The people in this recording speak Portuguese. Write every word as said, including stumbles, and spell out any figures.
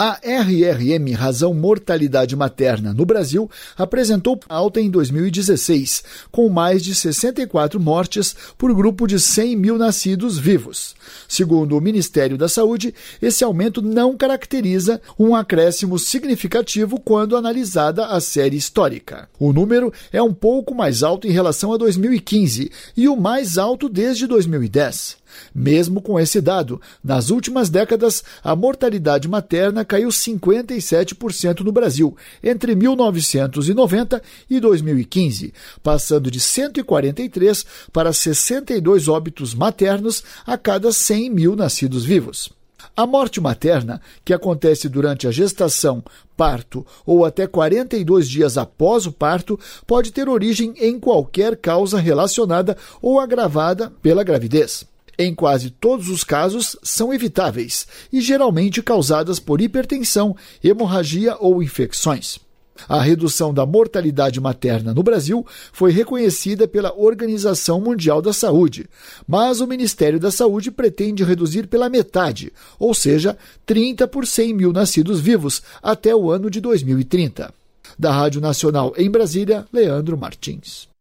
A R R M, razão mortalidade materna no Brasil, apresentou alta em dois mil e dezesseis, com mais de sessenta e quatro mortes por grupo de cem mil nascidos vivos. Segundo o Ministério da Saúde, esse aumento não caracteriza um acréscimo significativo quando analisada a série histórica. O número é um pouco mais alto em relação a dois mil e quinze e o mais alto desde dois mil e dez. Mesmo com esse dado, nas últimas décadas, a mortalidade materna caiu cinquenta e sete por cento no Brasil, entre mil novecentos e noventa e dois mil e quinze, passando de cento e quarenta e três para sessenta e dois óbitos maternos a cada cem mil nascidos vivos. A morte materna, que acontece durante a gestação, parto ou até quarenta e dois dias após o parto, pode ter origem em qualquer causa relacionada ou agravada pela gravidez. Em quase todos os casos, são evitáveis e geralmente causadas por hipertensão, hemorragia ou infecções. A redução da mortalidade materna no Brasil foi reconhecida pela Organização Mundial da Saúde, mas o Ministério da Saúde pretende reduzir pela metade, ou seja, trinta por cem mil nascidos vivos até o ano de dois mil e trinta. Da Rádio Nacional em Brasília, Leandro Martins.